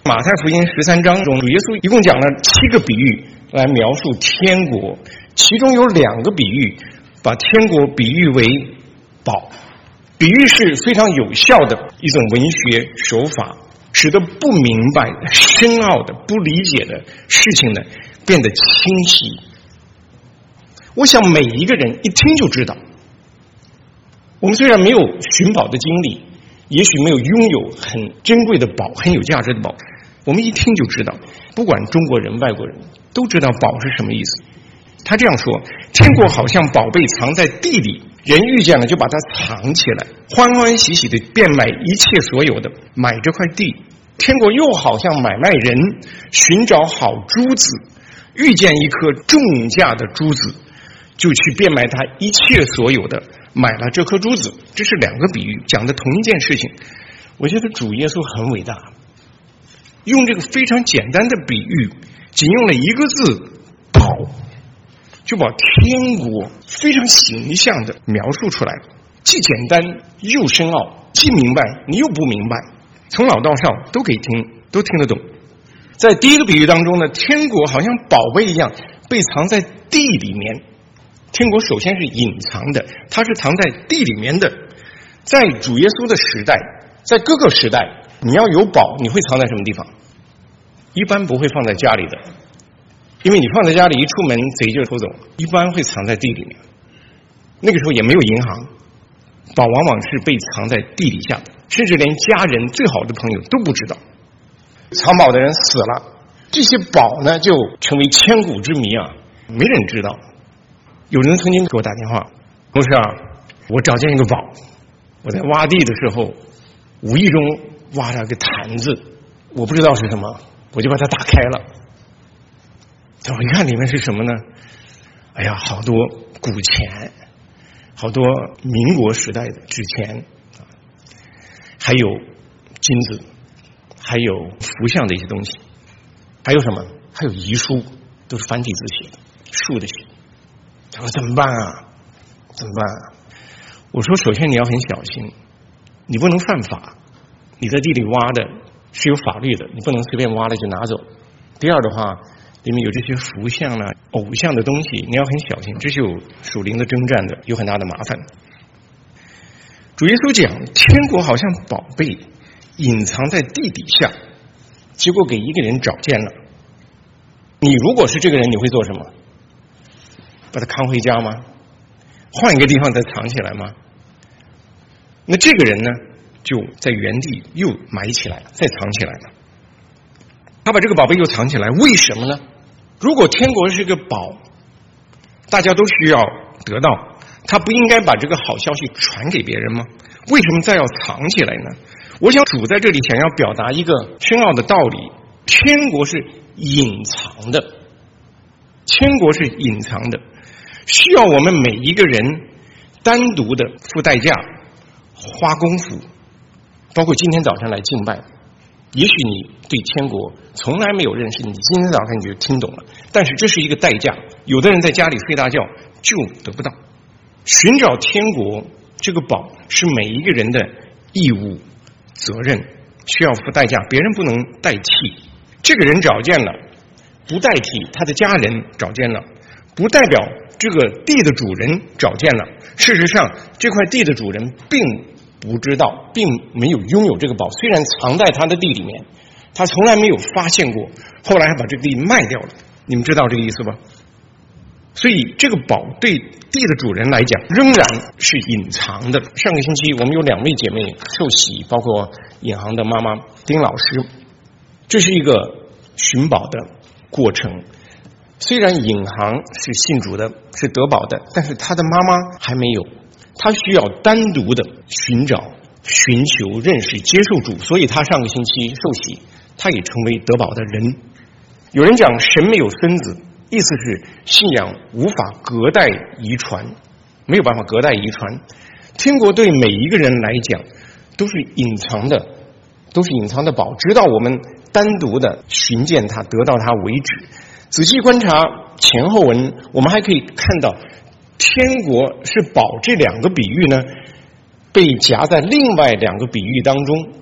马太福音13章中，主耶稣一共讲了7个比喻来描述天国，其中有2个比喻把天国比喻为宝。比喻是非常有效的一种文学手法，使得不明白、深奥的、不理解的事情呢变得清晰。我想每一个人一听就知道，我们虽然没有寻宝的经历，也许没有拥有很珍贵的宝、很有价值的宝，我们一听就知道，不管中国人、外国人都知道宝是什么意思。他这样说，天国好像宝贝藏在地里，人遇见了就把它藏起来，欢欢喜喜的变卖一切所有的买这块地。天国又好像买卖人寻找好珠子，遇见一颗重价的珠子，就去变卖他一切所有的买了这颗珠子。这是2个比喻，讲的同一件事情。我觉得主耶稣很伟大，用这个非常简单的比喻，仅用了1个字宝，就把天国非常形象的描述出来，既简单又深奥，既明白你又不明白，从老到少都可以听，都听得懂。在第1个比喻当中呢，天国好像宝贝一样被藏在地里面。天国首先是隐藏的，它是藏在地里面的。在主耶稣的时代，在各个时代，你要有宝，你会藏在什么地方？一般不会放在家里的，因为你放在家里一出门贼就偷走，一般会藏在地里面。那个时候也没有银行，宝往往是被藏在地底下的，甚至连家人最好的朋友都不知道。藏宝的人死了，这些宝呢就成为千古之谜啊，没人知道。有人曾经给我打电话，牧师啊，我找见一个宝，我在挖地的时候无意中挖了个坛子，我不知道是什么，我就把它打开了。我一看里面是什么呢？哎呀，好多古钱，好多民国时代的纸钱，还有金子，还有符像的一些东西，还有什么？还有遗书，都是繁体字写的，竖的写的。他说怎么办啊？怎么办啊？我说首先你要很小心，你不能犯法，你在地里挖的是有法律的，你不能随便挖了就拿走。第二的话，里面有这些符像啊、偶像的东西，你要很小心，这是有属灵的征战的，有很大的麻烦。主耶稣讲，天国好像宝贝隐藏在地底下，结果给一个人找见了。你如果是这个人，你会做什么？把它扛回家吗？换一个地方再藏起来吗？那这个人呢，就在原地又埋起来，再藏起来了。他把这个宝贝又藏起来，为什么呢？如果天国是个宝，大家都需要得到，他不应该把这个好消息传给别人吗？为什么再要藏起来呢？我想主在这里想要表达一个深奥的道理，天国是隐藏的，天国是隐藏的，需要我们每一个人单独的付代价、花功夫，包括今天早上来敬拜。也许你对天国从来没有认识，你今天早上你就听懂了，但是这是一个代价，有的人在家里睡大觉就得不到。寻找天国这个宝是每一个人的义务、责任，需要付代价，别人不能代替。这个人找见了，不代替他的家人找见了，不代表这个地的主人找见了。事实上，这块地的主人并不知道，并没有拥有这个宝，虽然藏在他的地里面，他从来没有发现过，后来还把这个地卖掉了。你们知道这个意思吧？所以这个宝对地的主人来讲仍然是隐藏的。上个星期我们有2位姐妹受洗，包括引航的妈妈丁老师。这是一个寻宝的过程，虽然引航是信主的，是得宝的，但是他的妈妈还没有，他需要单独的寻找、寻求、认识、接受主，所以他上个星期受洗，他也成为得宝的人。有人讲神没有孙子，意思是信仰无法隔代遗传，没有办法隔代遗传。天国对每一个人来讲都是隐藏的，都是隐藏的宝，直到我们单独的寻见它，得到它为止。仔细观察前后文，我们还可以看到天国是宝这2个比喻呢，被夹在另外2个比喻当中。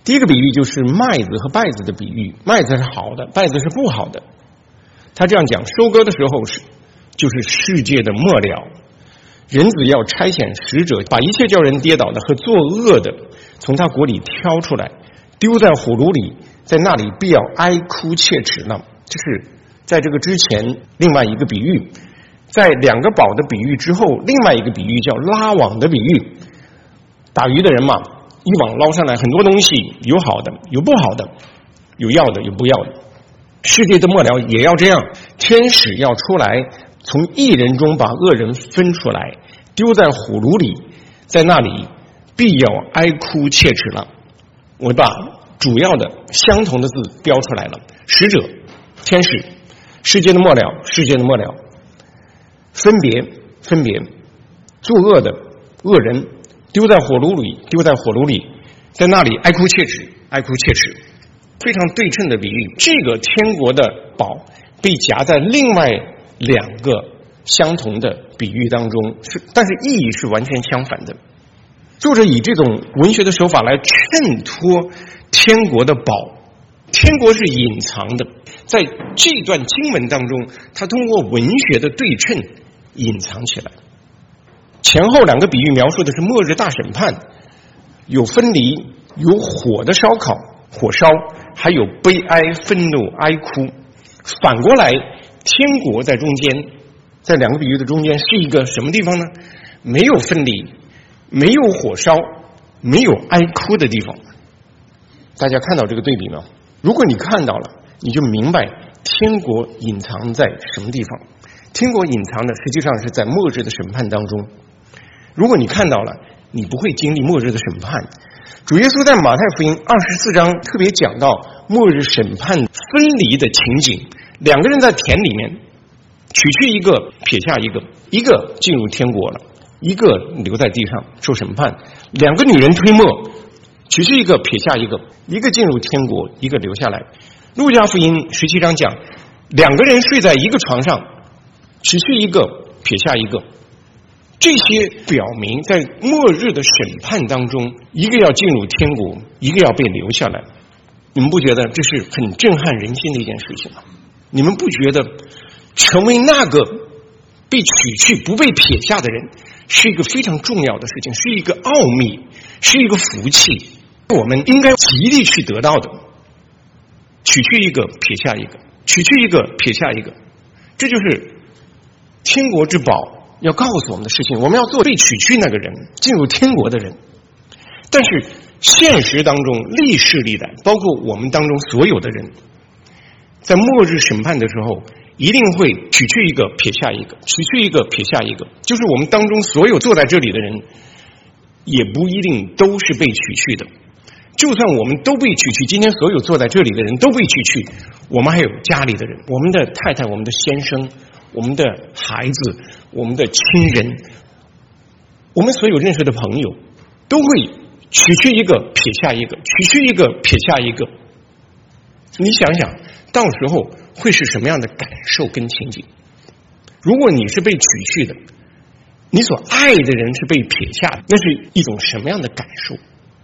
第一个比喻就是麦子和稗子的比喻，麦子是好的，稗子是不好的。他这样讲，收割的时候就是世界的末了，人子要差遣使者，把一切叫人跌倒的和作恶的从他国里挑出来，丢在火炉里，在那里必要哀哭切齿了。这是在这个之前另外一个比喻，在两个宝的比喻之后，另外一个比喻叫拉网的比喻。打鱼的人嘛，一网捞上来很多东西，有好的，有不好的，有要的，有不要的。世界的末了也要这样，天使要出来，从义人中把恶人分出来，丢在火炉里，在那里必要哀哭切齿了。我把主要的相同的字标出来了：使者、天使、世界的末了，世界的末了，分别，作恶的恶人丢在火炉里，在那里哀哭切齿，非常对称的比喻。这个天国的宝被夹在另外两个相同的比喻当中，但是意义是完全相反的。作者以这种文学的手法来衬托天国的宝，天国是隐藏的，在这段经文当中，他通过文学的对称隐藏起来。前后两个比喻描述的是末日大审判，有分离，有火的烧烤，火烧，还有悲哀、愤怒、哀哭。反过来，天国在中间，在两个比喻的中间是一个什么地方呢？没有分离，没有火烧，没有哀哭的地方。大家看到这个对比吗？如果你看到了，你就明白天国隐藏在什么地方。天国隐藏的实际上是在末日的审判当中。如果你看到了，你不会经历末日的审判。主耶稣在马太福音24章特别讲到末日审判分离的情景，两个人在田里面，取去一个，撇下一个，一个进入天国了，一个留在地上受审判。两个女人推磨，取去一个，撇下一个，一个进入天国，一个留下来。路加福音17章讲，两个人睡在一个床上，取去一个，撇下一个。这些表明在末日的审判当中，一个要进入天国，一个要被留下来。你们不觉得这是很震撼人心的一件事情吗？你们不觉得成为那个被取去不被撇下的人是一个非常重要的事情，是一个奥秘，是一个福气，我们应该极力去得到的。取去一个，撇下一个，取去一个，撇下一个，这就是天国之宝要告诉我们的事情。我们要做被取去那个人，进入天国的人。但是现实当中，历世历代，包括我们当中所有的人，在末日审判的时候，一定会取去一个，撇下一个，取去一个，撇下一个。就是我们当中所有坐在这里的人，也不一定都是被取去的。就算我们都被取去，今天所有坐在这里的人都被取去，我们还有家里的人，我们的太太，我们的先生，我们的孩子，我们的亲人，我们所有认识的朋友，都会取去一个，撇下一个，取去一个，撇下一个。你想想，到时候会是什么样的感受跟情景？如果你是被取去的，你所爱的人是被撇下的，那是一种什么样的感受？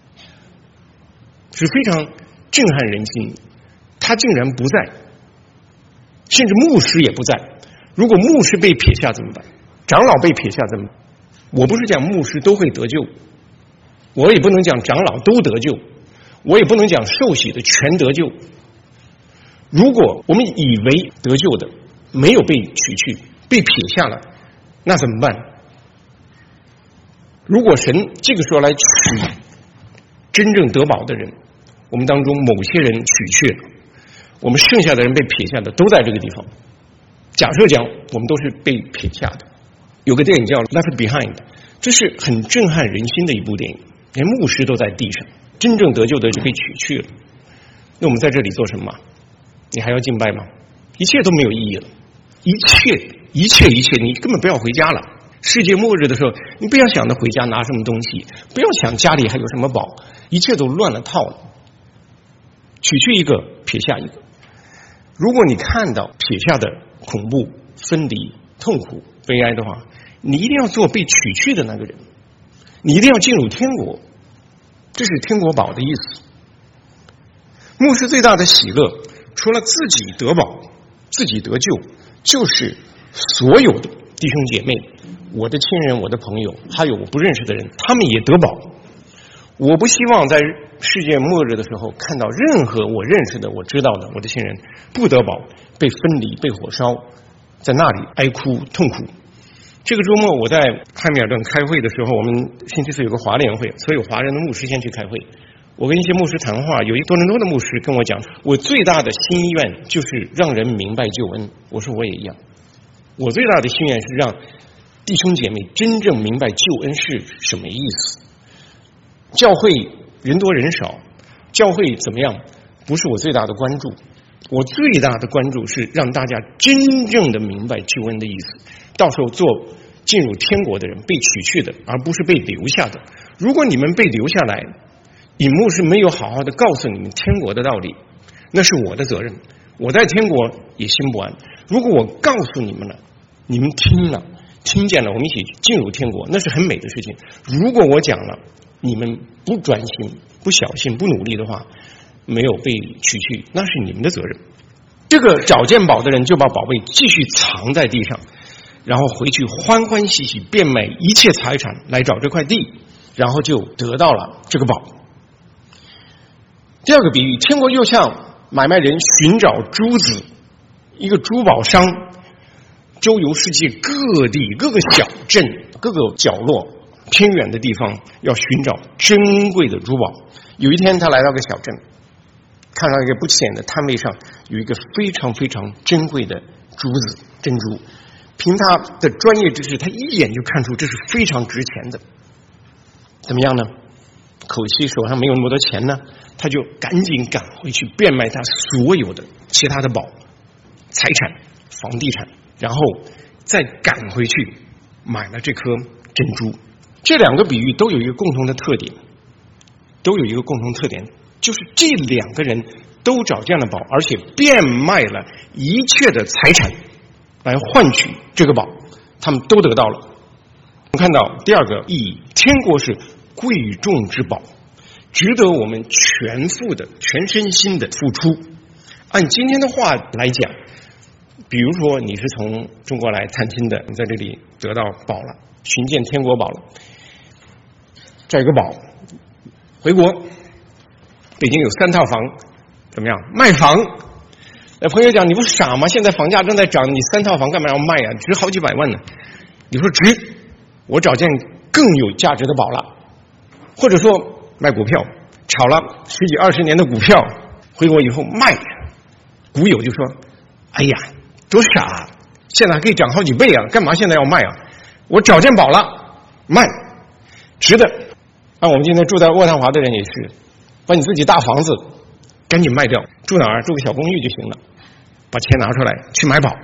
是非常震撼人心。他竟然不在，甚至牧师也不在。如果牧师被撇下怎么办？长老被撇下怎么办？我不是讲牧师都会得救，我也不能讲长老都得救，我也不能讲受洗的全得救。如果我们以为得救的没有被取去，被撇下了，那怎么办？如果神这个时候来取真正得宝的人，我们当中某些人取去了，我们剩下的人被撇下的都在这个地方。假设讲我们都是被撇下的，有个电影叫《Left Behind》，这是很震撼人心的一部电影，连牧师都在地上，真正得救的就被取去了。那我们在这里做什么？你还要敬拜吗？一切都没有意义了，一切，你根本不要回家了。世界末日的时候，你不要想着回家拿什么东西，不要想家里还有什么宝，一切都乱了套了。取去一个，撇下一个。如果你看到撇下的恐怖、分离、痛苦、悲哀的话，你一定要做被取去的那个人，你一定要进入天国，这是天国宝的意思。 牧师最大的喜乐，除了自己得保、自己得救，就是所有的弟兄姐妹、我的亲人、我的朋友，还有我不认识的人，他们也得保。我不希望在世界末日的时候看到任何我认识的、我知道的我的亲人不得保，被分离、被火烧，在那里哀哭痛苦。这个周末我在汉密尔顿开会的时候，我们星期四有个华联会，所有华人的牧师先去开会。我跟一些牧师谈话，有一多伦多的牧师跟我讲，我最大的心愿就是让人明白救恩。我说我也一样，我最大的心愿是让弟兄姐妹真正明白救恩是什么意思。教会人多人少，教会怎么样不是我最大的关注，我最大的关注是让大家真正的明白救恩的意思，到时候做进入天国的人，被取去的，而不是被留下的。如果你们被留下来，尹牧师没有好好的告诉你们天国的道理，那是我的责任，我在天国也心不安。如果我告诉你们了，你们听见了，我们一起进入天国，那是很美的事情。如果我讲了，你们不专心、不小心、不努力的话，没有被取去，那是你们的责任。这个找见宝的人就把宝贝继续藏在地上，然后回去欢欢喜喜变卖一切财产来找这块地，然后就得到了这个宝。第二个比喻，天国又像买卖人寻找珠子，一个珠宝商周游世界各地、各个小镇、各个角落、偏远的地方，要寻找珍贵的珠宝。有一天他来到个小镇，看到一个不起眼的摊位上有一个非常非常珍贵的珠子珍珠，凭他的专业知识，他一眼就看出这是非常值钱的。怎么样呢？可惜手上没有那么多钱呢，他就赶紧赶回去变卖他所有的其他的宝、财产、房地产，然后再赶回去买了这颗珍珠。这两个比喻都有一个共同的特点，就是这两个人都找见了宝，而且变卖了一切的财产来换取这个宝，他们都得到了。我们看到第二个意义，天国是贵重之宝，值得我们全副的、全身心的付出。按今天的话来讲，比如说你是从中国来探亲的，你在这里得到宝了，寻见天国宝了，这有个宝，回国，北京有3套房，怎么样？卖房。朋友讲你不傻吗？现在房价正在涨，你3套房干嘛要卖啊？值好几百万呢。你说值，我找见更有价值的宝了。或者说卖股票，炒了10几20年的股票，回国以后卖，股友就说：“哎呀，多傻！现在还可以涨好几倍啊，干嘛现在要卖啊？我找见宝了，卖，值得。”那我们今天住在渥太华的人也是，把你自己大房子赶紧卖掉，住哪儿？住个小公寓就行了，把钱拿出来去买宝。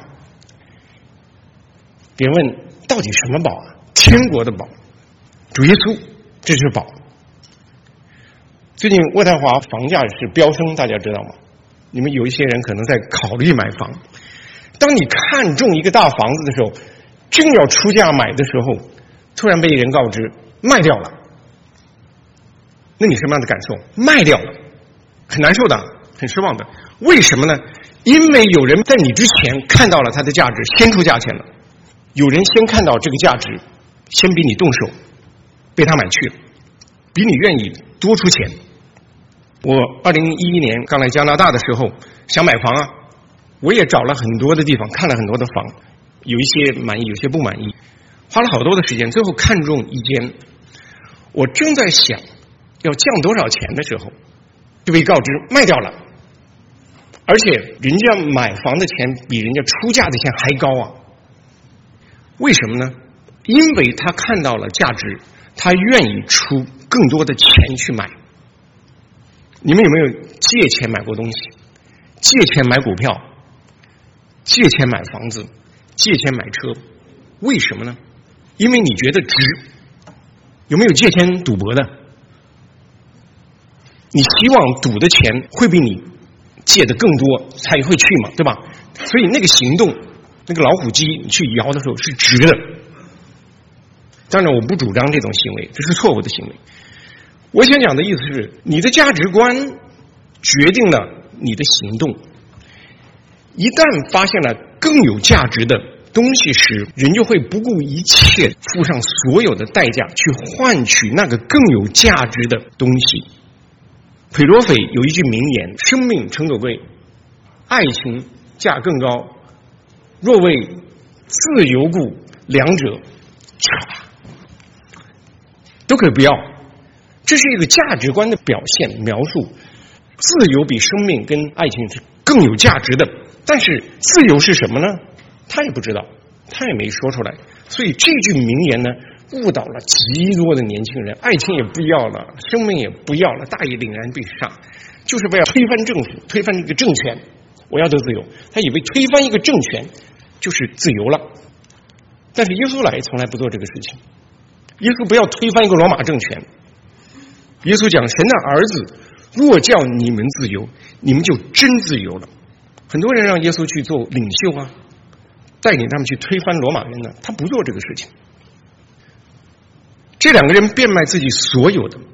别人问到底什么宝啊？天国的宝，主耶稣，这就是宝。最近渥太华房价是飙升，大家知道吗？你们有一些人可能在考虑买房。当你看中一个大房子的时候，正要出价买的时候，突然被人告知卖掉了，那你什么样的感受？卖掉了，很难受的，很失望的。为什么呢？因为有人在你之前看到了它的价值，先出价钱了。有人先看到这个价值，先比你动手，被他买去了，比你愿意多出钱。我2011年刚来加拿大的时候想买房啊，我也找了很多的地方，看了很多的房，有一些满意，有些不满意，花了好多的时间，最后看中一间。我正在想要降多少钱的时候，就被告知卖掉了，而且人家买房的钱比人家出价的钱还高啊。为什么呢？因为他看到了价值，他愿意出更多的钱去买。你们有没有借钱买过东西？借钱买股票，借钱买房子，借钱买车？为什么呢？因为你觉得值。有没有借钱赌博的？你希望赌的钱会比你借的更多才会去嘛，对吧？所以那个行动，那个老虎机你去摇的时候是值的。当然我不主张这种行为，这是错误的行为。我想讲的意思是，你的价值观决定了你的行动。一旦发现了更有价值的东西时，人就会不顾一切付上所有的代价去换取那个更有价值的东西。裴多菲有一句名言：生命诚可贵，爱情价更高，若为自由故，两者都可以不要。这是一个价值观的表现描述。自由比生命跟爱情是更有价值的，但是自由是什么呢？他也不知道，他也没说出来。所以这句名言呢，误导了极多的年轻人，爱情也不要了，生命也不要了，大义凛然被杀，就是为了推翻政府，推翻这个政权，我要得自由。他以为推翻一个政权就是自由了，但是耶稣来从来不做这个事情。耶稣不要推翻一个罗马政权，耶稣讲，神的儿子若叫你们自由，你们就真自由了。很多人让耶稣去做领袖啊，带领他们去推翻罗马人呢，他不做这个事情。这两个人变卖自己所有的，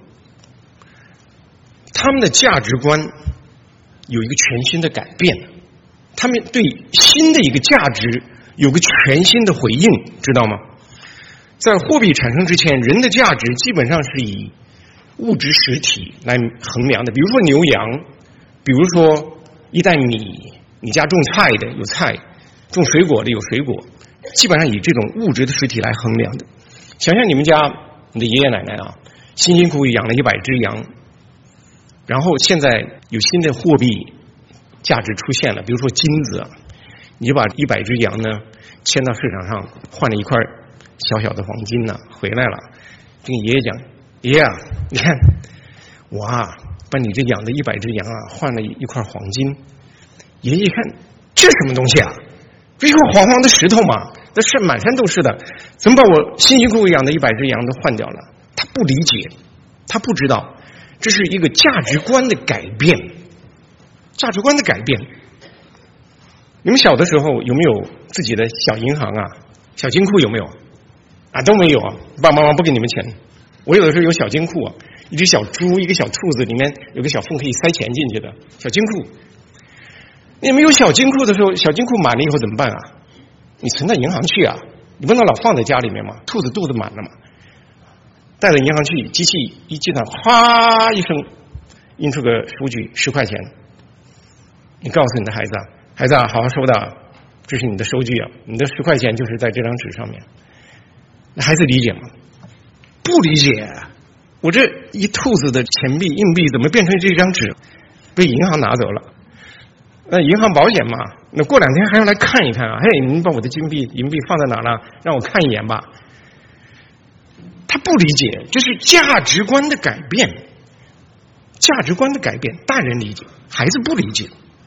他们的价值观有一个全新的改变，他们对新的一个价值有个全新的回应，知道吗？在货币产生之前，人的价值基本上是以物质实体来衡量的，比如说牛羊，比如说一袋米，你家种菜的有菜，种水果的有水果，基本上以这种物质的实体来衡量的。想想你们家你的爷爷奶奶啊，辛辛苦苦养了100只羊，然后现在有新的货币价值出现了，比如说金子啊，你就把100只羊呢牵到市场上，换了一块小小的黄金呢，回来了，跟爷爷讲，爷爷啊，你看我啊把你这养的100只羊啊换了一块黄金。爷爷一看，这什么东西啊？不一块黄黄的石头吗？这是满山都是的，怎么把我辛辛苦苦养的100只羊都换掉了？他不理解，他不知道，这是一个价值观的改变。价值观的改变。你们小的时候有没有自己的小银行啊？小金库有没有？啊，都没有啊，爸爸妈妈不给你们钱。我有的时候有小金库啊，一只小猪，一个小兔子，里面有个小缝可以塞钱进去的小金库。你们有小金库的时候，小金库满了以后怎么办啊？你存到银行去啊，你不能老放在家里面吗？兔子肚子满了嘛，带到银行去，机器一计算，哗一声印出个数据10块钱，你告诉你的孩子啊，孩子啊，好好收的，这是你的收据啊，你的10块钱就是在这张纸上面。那孩子理解吗？不理解。我这一兔子的钱币硬币怎么变成这张纸被银行拿走了？那银行保险嘛，那过2天还要来看一看啊！嘿，您把我的银币放在哪了？让我看一眼吧。他不理解，这是价值观的改变。价值观的改变，大人理解，孩子不理解。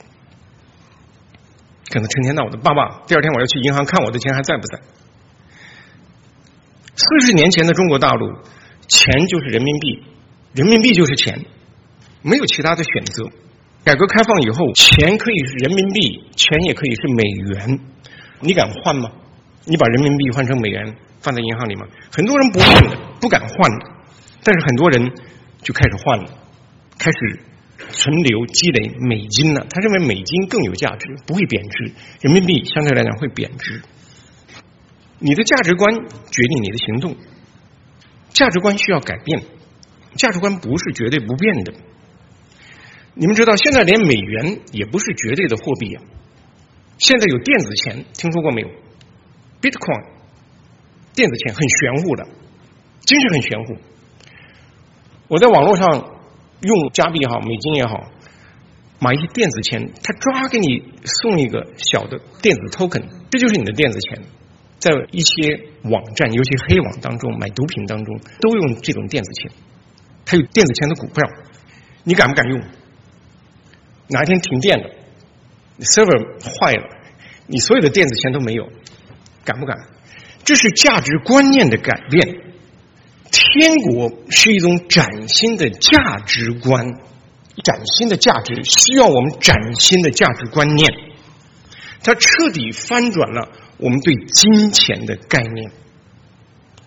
可能成天闹我的爸爸，第2天我要去银行看我的钱还在不在。40年前的中国大陆，钱就是人民币，人民币就是钱，没有其他的选择。改革开放以后，钱可以是人民币，钱也可以是美元，你敢换吗？你把人民币换成美元放在银行里吗？很多人不换的，不敢换的，但是很多人就开始换了，开始存留积累美金了。他认为美金更有价值，不会贬值，人民币相对来讲会贬值。你的价值观决定你的行动，价值观需要改变，价值观不是绝对不变的。你们知道，现在连美元也不是绝对的货币啊。现在有电子钱，听说过没有 ？Bitcoin， 电子钱很玄乎的，真是很玄乎。我在网络上用加币也好，美金也好，买一些电子钱，他抓给你送一个小的电子 token， 这就是你的电子钱。在一些网站，尤其黑网当中，买毒品当中，都用这种电子钱。它有电子钱的股票，你敢不敢用？哪一天停电了 ，server 坏了，你所有的电子钱都没有，敢不敢？这是价值观念的改变。天国是一种崭新的价值观，崭新的价值需要我们崭新的价值观念，它彻底翻转了我们对金钱的概念。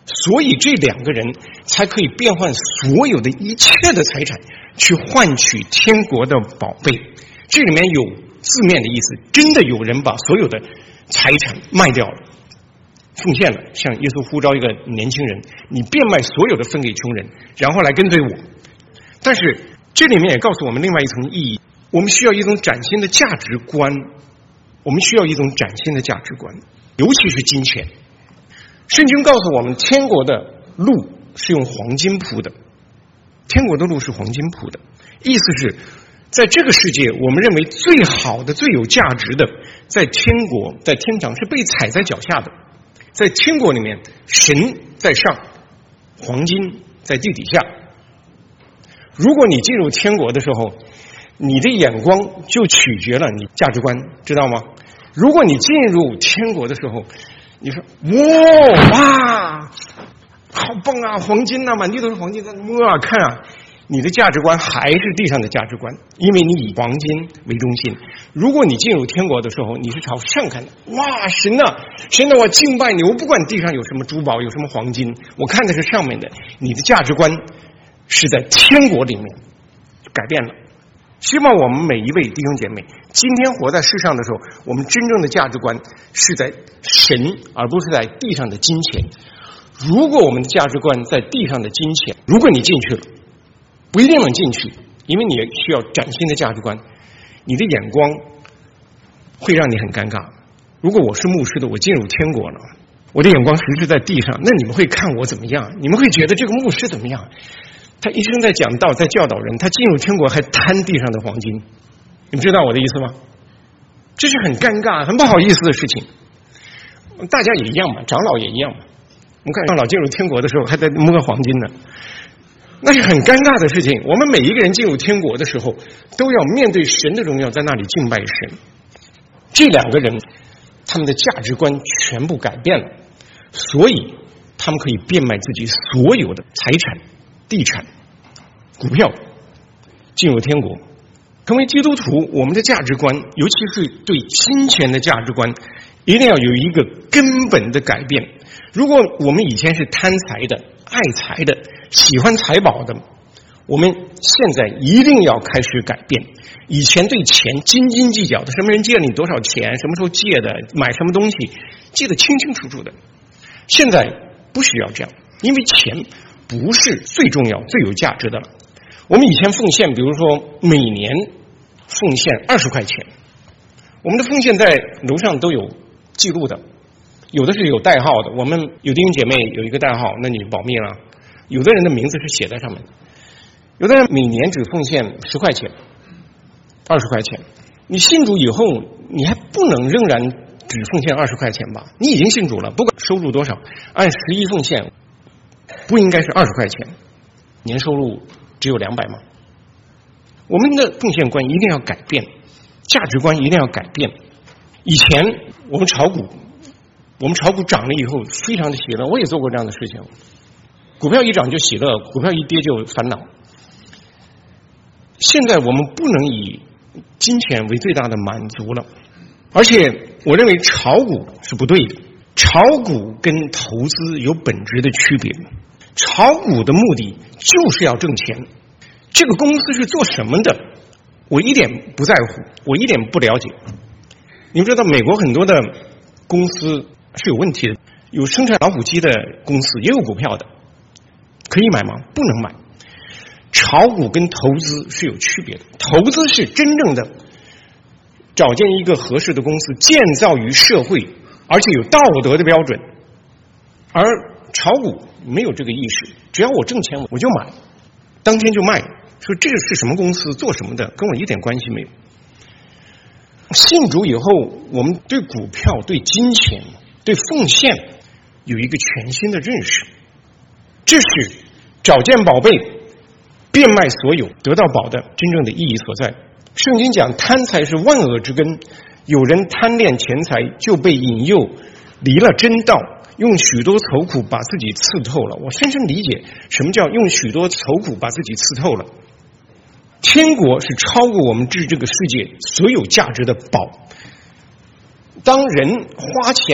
所以这两个人才可以变换所有的一切的财产，去换取天国的宝贝。这里面有字面的意思，真的有人把所有的财产卖掉了，奉献了，像耶稣呼召一个年轻人，你变卖所有的分给穷人，然后来跟随我。但是这里面也告诉我们另外一层意义，我们需要一种崭新的价值观，我们需要一种崭新的价值观，尤其是金钱。圣经告诉我们，天国的路是用黄金铺的，天国的路是黄金铺的，意思是在这个世界，我们认为最好的、最有价值的，在天国、在天堂是被踩在脚下的。在天国里面，神在上，黄金在地底下。如果你进入天国的时候，你的眼光就取决了你价值观，知道吗？如果你进入天国的时候，你说哇，好棒啊，黄金啊，满地都是黄金，哇，看啊，你的价值观还是地上的价值观，因为你以黄金为中心。如果你进入天国的时候，你是朝上看的，哇，神啊，神啊，我敬拜你，我不管地上有什么珠宝，有什么黄金，我看的是上面的。你的价值观是在天国里面改变了。希望我们每一位弟兄姐妹，今天活在世上的时候，我们真正的价值观是在神，而不是在地上的金钱。如果我们的价值观在地上的金钱，如果你进去了，不一定能进去，因为你也需要崭新的价值观，你的眼光会让你很尴尬。如果我是牧师的，我进入天国了，我的眼光实是在地上，那你们会看我怎么样？你们会觉得这个牧师怎么样？他一生在讲道，在教导人，他进入天国还贪地上的黄金，你们知道我的意思吗？这是很尴尬、很不好意思的事情。大家也一样嘛，长老也一样嘛。我们看长老进入天国的时候还在摸黄金呢，那是很尴尬的事情。我们每一个人进入天国的时候，都要面对神的荣耀，在那里敬拜神。这两个人，他们的价值观全部改变了，所以他们可以变卖自己所有的财产、地产、股票，进入天国。成为基督徒，我们的价值观，尤其是对金钱的价值观，一定要有一个根本的改变。如果我们以前是贪财的、爱财的、喜欢财宝的，我们现在一定要开始改变。以前对钱斤斤计较的，什么人借了你多少钱，什么时候借的，买什么东西，记得清清楚楚的。现在不需要这样，因为钱不是最重要、最有价值的了。我们以前奉献，比如说每年奉献20块钱，我们的奉献在楼上都有记录的，有的是有代号的。我们有弟兄姐妹有一个代号，那你保密了。有的人的名字是写在上面，有的人每年只奉献10块钱、20块钱。你信主以后，你还不能仍然只奉献20块钱吧？你已经信主了，不管收入多少，按11奉献，不应该是20块钱。年收入只有200吗？我们的奉献观一定要改变，价值观一定要改变。以前我们炒股涨了以后非常的喜乐，我也做过这样的事情。股票一涨就喜乐，股票一跌就烦恼。现在我们不能以金钱为最大的满足了，而且我认为炒股是不对的。炒股跟投资有本质的区别。炒股的目的就是要挣钱，这个公司是做什么的，我一点不在乎，我一点不了解。你们知道美国很多的公司是有问题的，有生产老虎机的公司，也有股票的，可以买吗？不能买。炒股跟投资是有区别的，投资是真正的找见一个合适的公司，建造于社会，而且有道德的标准。而炒股没有这个意识，只要我挣钱我就买，当天就卖，说这个是什么公司做什么的，跟我一点关系没有。信主以后，我们对股票、对金钱、对奉献有一个全新的认识，这是找见宝贝、变卖所有、得到宝的真正的意义所在。圣经讲贪财是万恶之根，有人贪恋钱财，就被引诱离了真道，用许多愁苦把自己刺透了。我深深理解什么叫用许多愁苦把自己刺透了。天国是超过我们这个世界所有价值的宝。当人花钱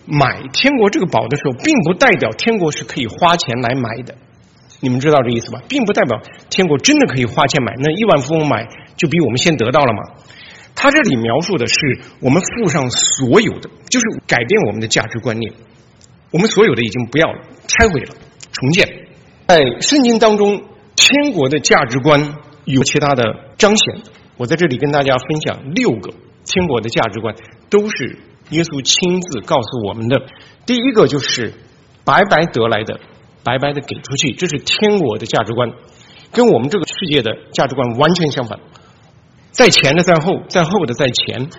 买天国这个宝的时候，并不代表天国是可以花钱来买的。你们知道这意思吧？并不代表天国真的可以花钱买，那亿万富翁买就比我们先得到了嘛。他这里描述的是我们付上所有的，就是改变我们的价值观念，我们所有的已经不要了，拆毁了，重建。在圣经当中，天国的价值观有其他的彰显，我在这里跟大家分享6个天国的价值观，都是耶稣亲自告诉我们的。第一个就是白白得来的白白的给出去，这是天国的价值观，跟我们这个世界的价值观完全相反。在前的在后，在后的在前，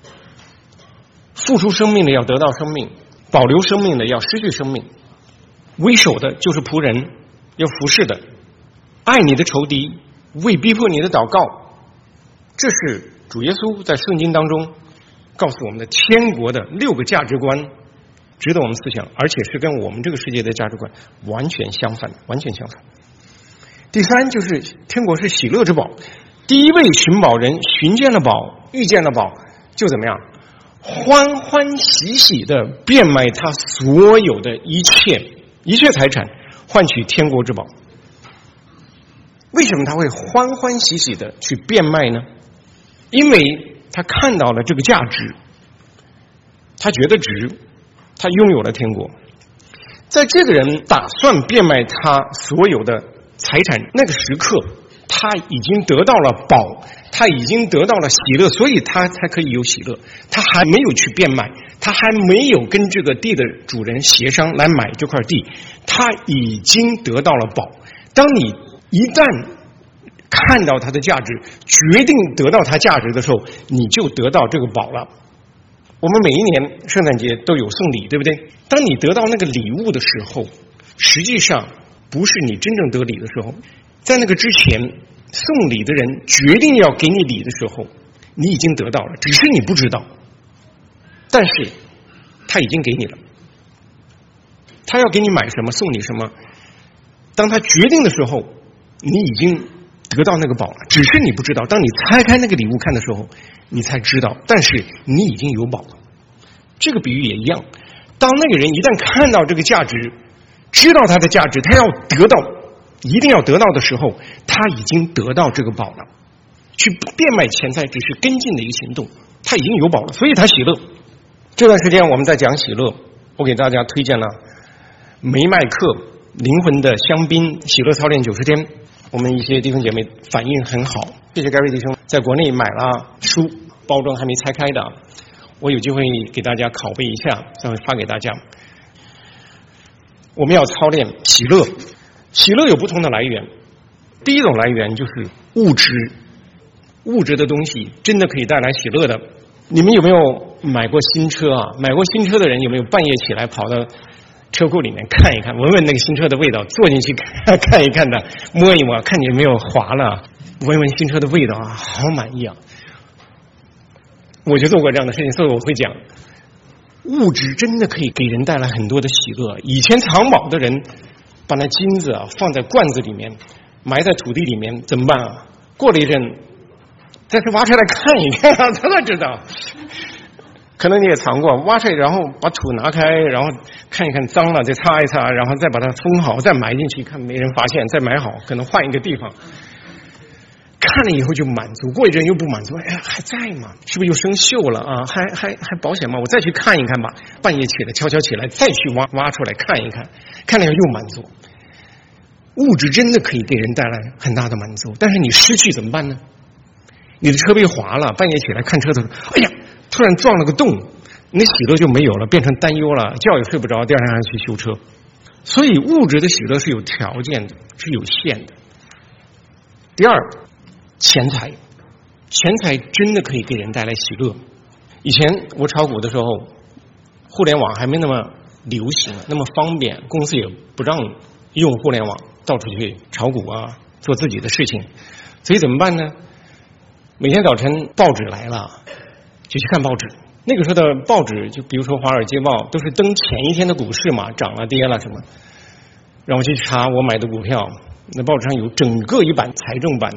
付出生命的要得到生命，保留生命的要失去生命，为首的就是仆人，要服侍的，爱你的仇敌，为逼迫你的祷告。这是主耶稣在圣经当中告诉我们的天国的6个价值观，值得我们思想，而且是跟我们这个世界的价值观完全相反，完全相反。第三就是天国是喜乐之宝，第一位寻宝人寻见了宝，遇见了宝，就怎么样？欢欢喜喜的变卖他所有的一切财产，换取天国之宝。为什么他会欢欢喜喜的去变卖呢？因为他看到了这个价值，他觉得值，他拥有了天国。在这个人打算变卖他所有的财产那个时刻，他已经得到了宝，他已经得到了喜乐，所以他才可以有喜乐。他还没有去变卖，他还没有跟这个地的主人协商来买这块地，他已经得到了宝。当你一旦看到它的价值，决定得到它价值的时候，你就得到这个宝了。我们每一年圣诞节都有送礼，对不对？当你得到那个礼物的时候，实际上不是你真正得礼的时候，在那个之前，送礼的人决定要给你礼的时候，你已经得到了，只是你不知道。但是他已经给你了，他要给你买什么送你什么，当他决定的时候，你已经得到那个宝了，只是你不知道。当你拆开那个礼物看的时候，你才知道，但是你已经有宝了。这个比喻也一样，当那个人一旦看到这个价值，知道它的价值，他要得到，一定要得到的时候，他已经得到这个宝了。去变卖钱财只是跟进的一个行动，他已经有宝了，所以他喜乐。这段时间我们在讲喜乐，我给大家推荐了梅麦克灵魂的香槟喜乐操练90天，我们一些弟兄姐妹反应很好，谢谢盖瑞弟兄在国内买了书，包装还没拆开的，我有机会给大家拷贝一下，再会发给大家。我们要操练喜乐，喜乐有不同的来源。第一种来源就是物质，物质的东西真的可以带来喜乐的。你们有没有买过新车啊？买过新车的人有没有半夜起来跑到车库里面看一看，闻闻那个新车的味道，坐进去看一看的，摸一摸，看你有没有划了，闻闻新车的味道啊，好满意啊！我就做过这样的事情，所以我会讲，物质真的可以给人带来很多的喜乐。以前藏宝的人把那金子啊放在罐子里面，埋在土地里面，怎么办啊？过了一阵，再去挖出来看一看，他才知道。可能你也藏过，挖出来然后把土拿开，然后看一看脏了再擦一擦，然后再把它封好，再埋进去，看没人发现，再埋好，可能换一个地方。看了以后就满足，过一阵又不满足，哎，还在吗？是不是又生锈了啊？还保险吗？我再去看一看吧。半夜起来，悄悄起来，再去挖出来看一看，看了以后又满足。物质真的可以给人带来很大的满足，但是你失去怎么办呢？你的车被划了，半夜起来看车的时候，哎呀，突然撞了个洞，你的喜乐就没有了，变成担忧了，觉也睡不着，第二天还去修车。所以物质的喜乐是有条件的，是有限的。第二，钱财真的可以给人带来喜乐。以前我炒股的时候，互联网还没那么流行，那么方便，公司也不让用互联网，到处去炒股啊，做自己的事情。所以怎么办呢？每天早晨报纸来了，就去看报纸。那个时候的报纸，就比如说《华尔街报》，都是登前一天的股市嘛，涨了跌了什么。让我去查我买的股票，那报纸上有整个一版财政版的，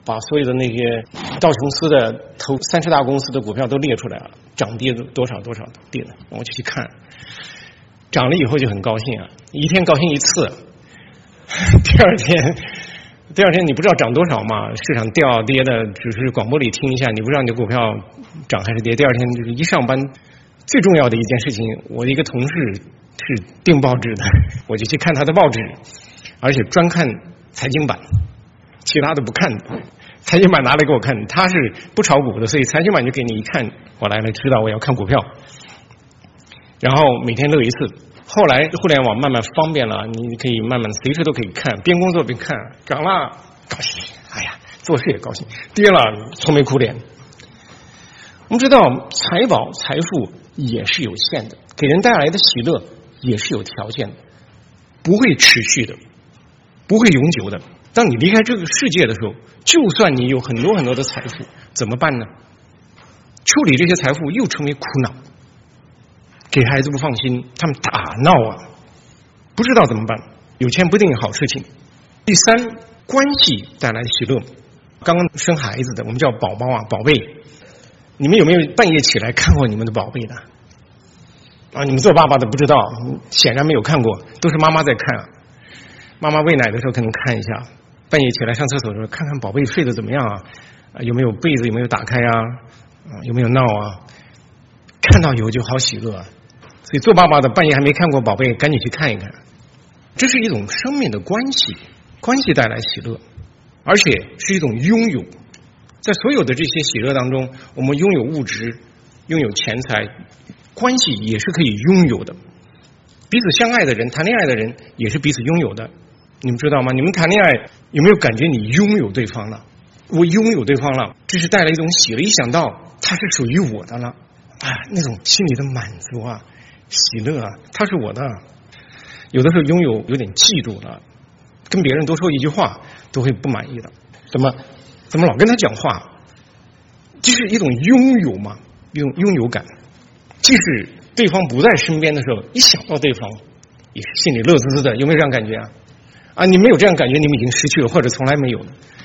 把所有的那些道琼斯的头30大公司的股票都列出来了，涨跌多少跌的，我就去看，涨了以后就很高兴啊，一天高兴一次，第二天你不知道涨多少嘛，市场掉跌的只是广播里听一下，你不知道你的股票涨还是跌。第二天就是一上班，最重要的一件事情，我的一个同事是订报纸的，我就去看他的报纸，而且专看财经版，其他的不看。财经版拿来给我看，他是不炒股的，所以财经版就给你一看，我来了知道我要看股票，然后每天都有一次。后来互联网慢慢方便了，你可以慢慢随时都可以看，边工作边看，涨了高兴，哎呀，做事也高兴；跌了愁眉苦脸。我们知道财宝财富也是有限的，给人带来的喜乐也是有条件的，不会持续的，不会永久的。当你离开这个世界的时候，就算你有很多很多的财富，怎么办呢？处理这些财富又成为苦恼。给孩子不放心，他们打闹啊，不知道怎么办。有钱不一定有好事情。第三，关系带来的喜乐。刚刚生孩子的，我们叫宝宝啊，宝贝。你们有没有半夜起来看过你们的宝贝的？啊，你们做爸爸的不知道，显然没有看过，都是妈妈在看啊。妈妈喂奶的时候可能看一下，半夜起来上厕所的时候看看宝贝睡得怎么样啊，有没有被子有没有打开啊，有没有闹啊，看到有就好喜乐啊。所以做爸爸的半夜还没看过宝贝，赶紧去看一看。这是一种生命的关系，关系带来喜乐，而且是一种拥有。在所有的这些喜乐当中，我们拥有物质，拥有钱财，关系也是可以拥有的。彼此相爱的人，谈恋爱的人也是彼此拥有的。你们知道吗？你们谈恋爱有没有感觉你拥有对方了？我拥有对方了，这是带来一种喜乐。一想到他是属于我的了，啊，那种心里的满足啊，喜乐啊，他是我的。有的时候拥有有点嫉妒了，跟别人多说一句话都会不满意的。怎么老跟他讲话？这是一种拥有嘛，一种拥有感。即使对方不在身边的时候，一想到对方，也是心里乐滋滋的。有没有这样感觉啊？啊，你没有这样感觉，你们已经失去了，或者从来没有了。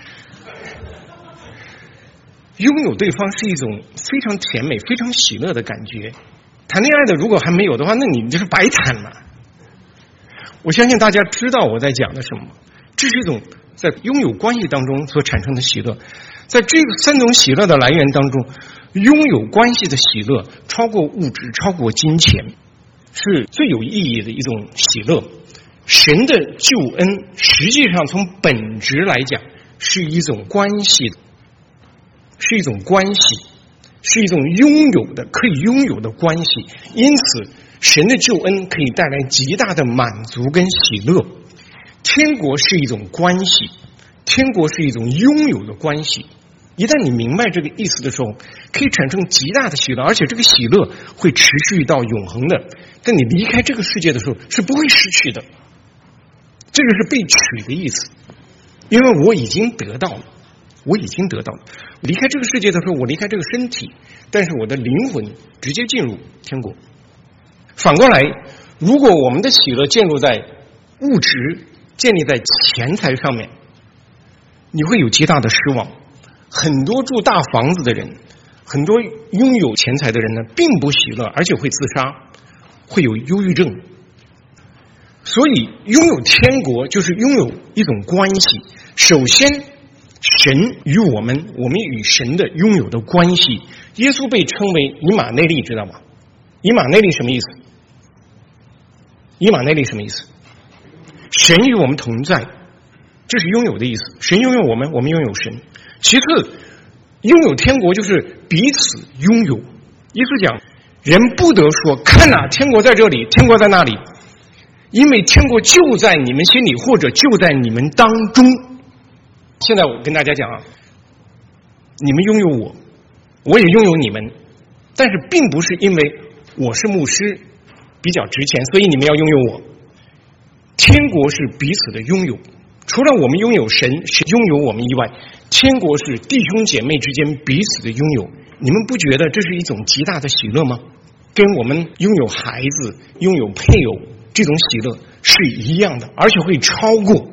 拥有对方是一种非常甜美、非常喜乐的感觉。谈恋爱的如果还没有的话，那你就是白谈了。我相信大家知道我在讲的什么，这是一种在拥有关系当中所产生的喜乐。在这三种喜乐的来源当中，拥有关系的喜乐超过物质，超过金钱，是最有意义的一种喜乐。神的救恩实际上从本质来讲是一种关系，是一种关系，是一种拥有的可以拥有的关系。因此神的救恩可以带来极大的满足跟喜乐。天国是一种关系，天国是一种拥有的关系。一旦你明白这个意思的时候，可以产生极大的喜乐，而且这个喜乐会持续到永恒的。但你离开这个世界的时候是不会失去的。这个是被取的意思，因为我已经得到了，我已经得到了。离开这个世界的时候，我离开这个身体，但是我的灵魂直接进入天国。反过来，如果我们的喜乐建立在物质、建立在钱财上面，你会有极大的失望。很多住大房子的人，很多拥有钱财的人呢，并不喜乐，而且会自杀，会有忧郁症。所以拥有天国就是拥有一种关系。首先神与我们与神的拥有的关系。耶稣被称为以马内利，知道吗？以马内利什么意思？以马内利什么意思？神与我们同在，这是拥有的意思。神拥有我们，我们拥有神。其次，拥有天国就是彼此拥有。耶稣讲，人不得说看哪，天国在这里，天国在那里，因为天国就在你们心里，或者就在你们当中。现在我跟大家讲啊，你们拥有我，我也拥有你们，但是并不是因为我是牧师比较值钱，所以你们要拥有我。天国是彼此的拥有，除了我们拥有神拥有我们以外，天国是弟兄姐妹之间彼此的拥有。你们不觉得这是一种极大的喜乐吗？跟我们拥有孩子、拥有配偶这种喜乐是一样的，而且会超过天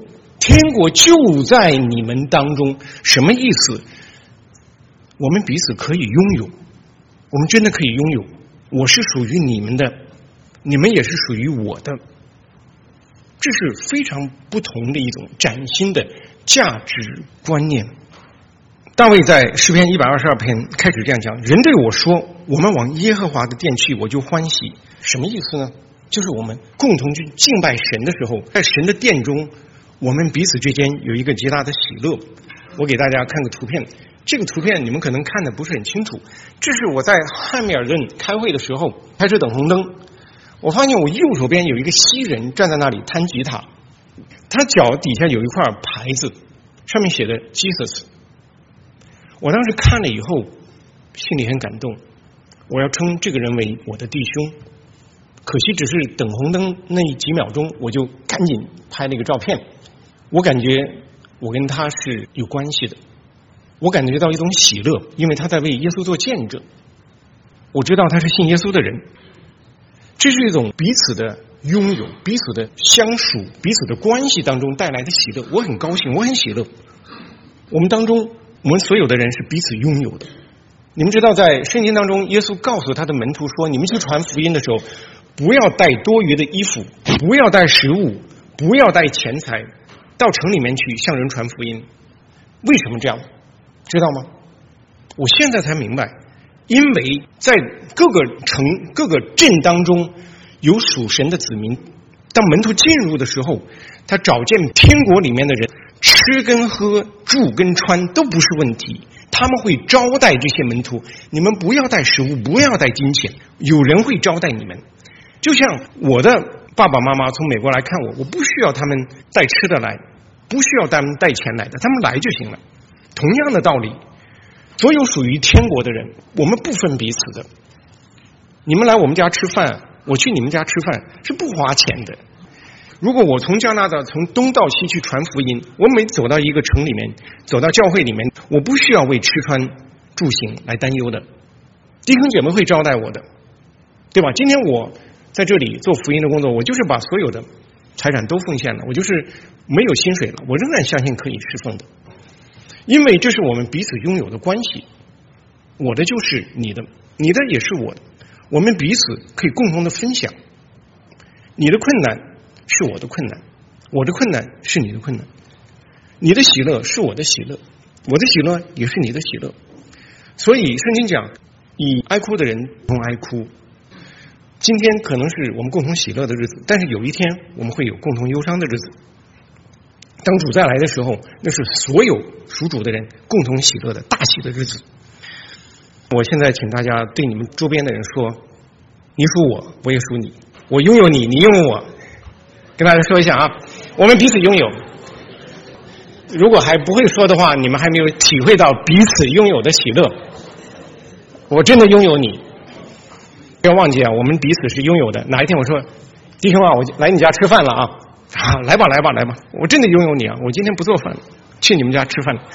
天国就在你们当中。什么意思？我们彼此可以拥有，我们真的可以拥有。我是属于你们的，你们也是属于我的。这是非常不同的一种崭新的价值观念。大卫在诗篇122篇开始这样讲：人对我说，我们往耶和华的殿去，我就欢喜。什么意思呢？就是我们共同去敬拜神的时候，在神的殿中，我们彼此之间有一个极大的喜乐。我给大家看个图片，这个图片你们可能看得不是很清楚，这是我在汉密尔顿开会的时候开车等红灯，我发现我右手边有一个西人站在那里弹吉他，他脚底下有一块牌子，上面写的 Jesus。 我当时看了以后心里很感动，我要称这个人为我的弟兄。可惜只是等红灯那几秒钟，我就赶紧拍了一个照片。我感觉我跟他是有关系的，我感觉到一种喜乐，因为他在为耶稣做见证。我知道他是信耶稣的人，这是一种彼此的拥有，彼此的相属，彼此的关系当中带来的喜乐。我很高兴，我很喜乐。我们当中，我们所有的人是彼此拥有的。你们知道，在圣经当中，耶稣告诉他的门徒说：你们去传福音的时候，不要带多余的衣服，不要带食物，不要带钱财，到城里面去向人传福音。为什么这样？知道吗？我现在才明白，因为在各个城各个镇当中有属神的子民，当门徒进入的时候，他找见天国里面的人，吃跟喝住跟穿都不是问题，他们会招待这些门徒。你们不要带食物，不要带金钱，有人会招待你们。就像我的爸爸妈妈从美国来看我，我不需要他们带吃的来，不需要他们带钱来的，他们来就行了。同样的道理，所有属于天国的人，我们不分彼此的。你们来我们家吃饭，我去你们家吃饭是不花钱的。如果我从加拿大从东到西去传福音，我每走到一个城里面，走到教会里面，我不需要为吃穿住行来担忧的，弟兄姐妹会招待我的，对吧？今天我在这里做福音的工作，我就是把所有的财产都奉献了，我就是没有薪水了，我仍然相信可以侍奉的，因为这是我们彼此拥有的关系。我的就是你的，你的也是我的，我们彼此可以共同的分享。你的困难是我的困难，我的困难是你的困难，你的喜乐是我的喜乐，我的喜乐也是你的喜乐。所以圣经讲，以哀哭的人共哀哭。今天可能是我们共同喜乐的日子，但是有一天我们会有共同忧伤的日子。当主再来的时候，那是所有属主的人共同喜乐的大喜的日子。我现在请大家对你们周边的人说，你属我，我也属你，我拥有你，你拥有我。跟大家说一下啊，我们彼此拥有。如果还不会说的话，你们还没有体会到彼此拥有的喜乐。我真的拥有你，不要忘记啊，我们彼此是拥有的。哪一天我说，弟兄啊，我来你家吃饭了啊，来吧来吧来吧，我真的拥有你啊，我今天不做饭，去你们家吃饭了。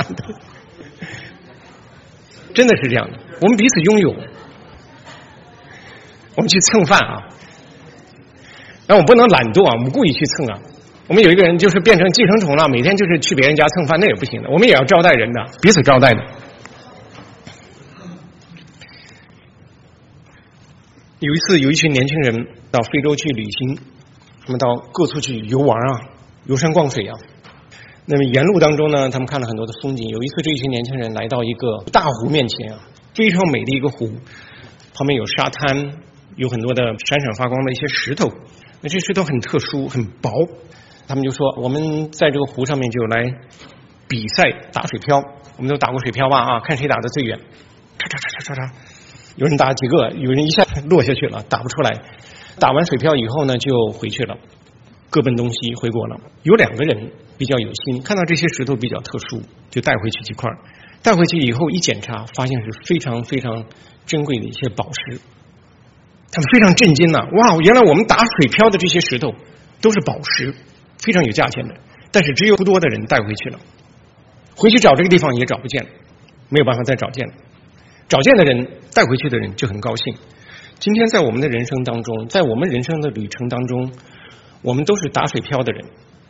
真的是这样的，我们彼此拥有。我们去蹭饭啊，但我们不能懒惰啊，我们故意去蹭啊。我们有一个人就是变成寄生虫了，每天就是去别人家蹭饭，那也不行的。我们也要招待人的，彼此招待的。有一次有一群年轻人到非洲去旅行，他们到各处去游玩啊，游山逛水啊。那么沿路当中呢，他们看了很多的风景。有一次这一群年轻人来到一个大湖面前啊，非常美的一个湖，旁边有沙滩，有很多的闪闪发光的一些石头，那这石头很特殊很薄。他们就说，我们在这个湖上面就来比赛打水漂，我们都打过水漂吧啊，看谁打得最远，嚓嚓嚓嚓嚓嚓，有人打几个，有人一下落下去了，打不出来。打完水漂以后呢，就回去了，各奔东西回国了。有2个人比较有心，看到这些石头比较特殊，就带回去几块。带回去以后一检查，发现是非常非常珍贵的一些宝石。他们非常震惊了，哇，原来我们打水漂的这些石头都是宝石，非常有价钱的，但是只有不多的人带回去了。回去找这个地方也找不见了，没有办法再找见了。找见的人带回去的人就很高兴。今天在我们的人生当中，在我们人生的旅程当中，我们都是打水漂的人，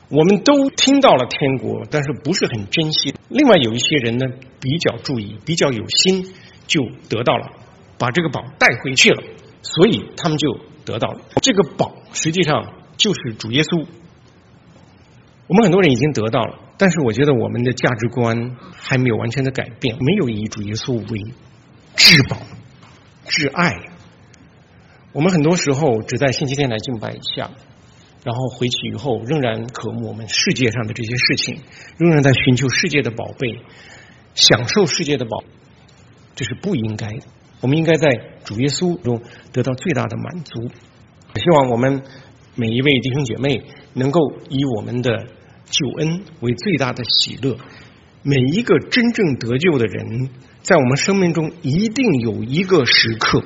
我们都听到了天国，但是不是很珍惜。另外有一些人呢，比较注意，比较有心，就得到了，把这个宝带回去了，所以他们就得到了。这个宝实际上就是主耶稣。我们很多人已经得到了，但是我觉得我们的价值观还没有完全的改变，没有以主耶稣为至宝、至爱。我们很多时候只在星期天来敬拜一下，然后回去以后仍然渴慕我们世界上的这些事情，仍然在寻求世界的宝贝，享受世界的宝，这是不应该的。我们应该在主耶稣中得到最大的满足。希望我们每一位弟兄姐妹能够以我们的救恩为最大的喜乐。每一个真正得救的人，在我们生命中一定有一个时刻，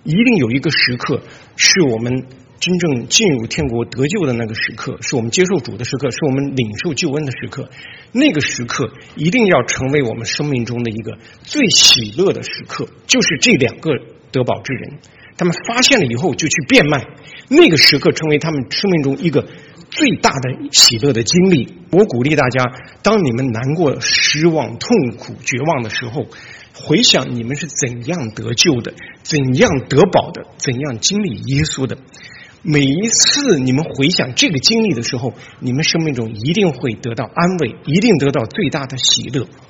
是我们真正进入天国得救的那个时刻，是我们接受主的时刻，是我们领受救恩的时刻。那个时刻一定要成为我们生命中的一个最喜乐的时刻，就是这两个得宝之人，他们发现了以后就去变卖，那个时刻成为他们生命中一个最大的喜乐的经历。我鼓励大家，当你们难过、失望、痛苦、绝望的时候，回想你们是怎样得救的，怎样得宝的，怎样经历耶稣的。每一次你们回想这个经历的时候，你们生命中一定会得到安慰，一定得到最大的喜乐。